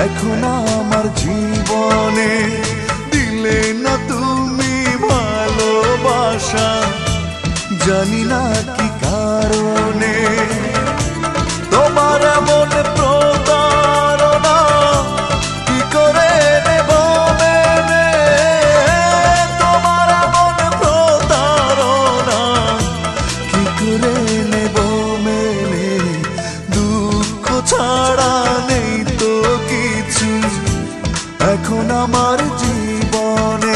এখন আমার জীবনে দিলে না তুমি ভালোবাসা, জানি না কি কারণে তোমার এমন প্রতারণা কি করে নেব মেনে, তোমার এমন প্রতারণা কি করে নেব মেনে, দুঃখ ছাড়া নেই তো কিছু এখন আমার জীবনে।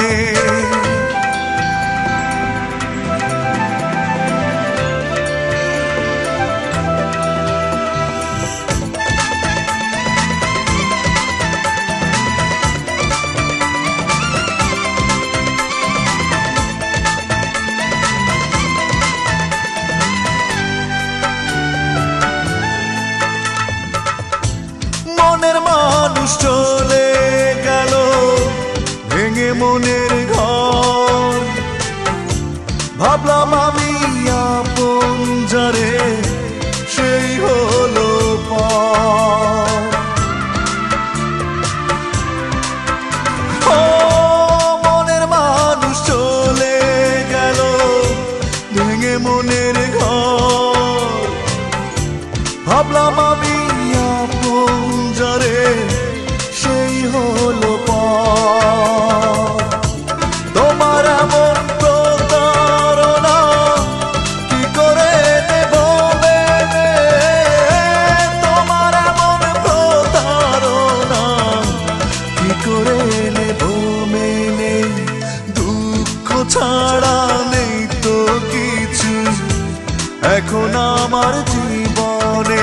মনের মানুষ চলে গেল ভেঙে মনের ঘর, ভাবলাম আমি আপন যারে সেই হলো পর। ও মনের মানুষ চলে গেল ভেঙে মনের ঘর, ভাবলাম আমি আপন যারে সেই হলো পর। তোমার এমন প্রতারণা কি করে নেব মেনে, তোমার এমন প্রতারণা কি করে নেব মেনে, দুঃখ ছাড়া নেই তো কিছু এখন আমার জীবনে।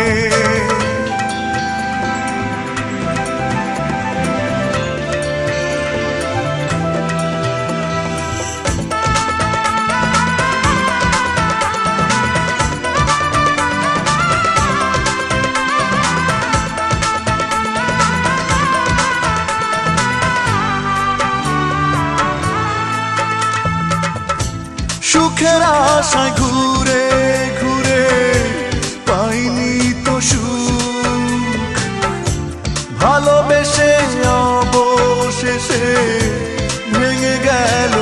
সুখের আশায় ঘুরে ঘুরে পাইনি তো সুখ, ভালোবেসে অবশেষে ভেঙে গেল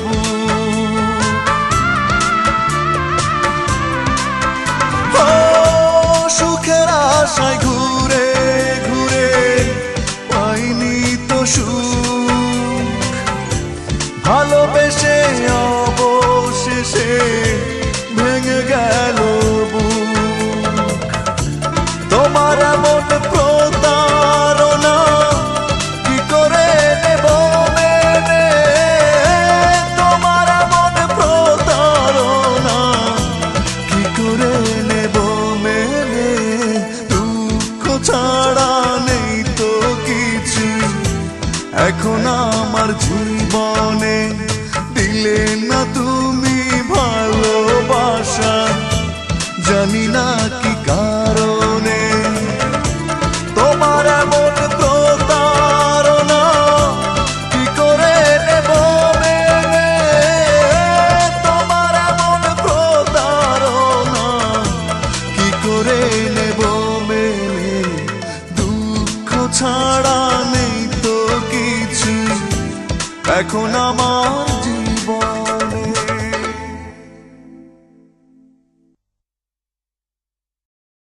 বুক। ও সুখের আশায় ঘুরে ঘুরে পাইনি তো সুখ, ভালোবেসে অবশেষে ভেঙে গেল বুক। তোমার এমন প্রতারণা কি করে নেব মেনে, তোমার এমন প্রতারণা কি করে নেব মেনে, দুঃখ ছাড়া নেই তো কিছু এখন আমার জীবনে। দিলে না তুমি ভালোবাসা, জানি না কি কারণে, তোমার এমন প্রতারণা কি করে নেব মেনে, তোমার এমন প্রতারণা কি করে নেব মেনে, দুঃখ ছাড়া নেই তো কিছু এখন আমার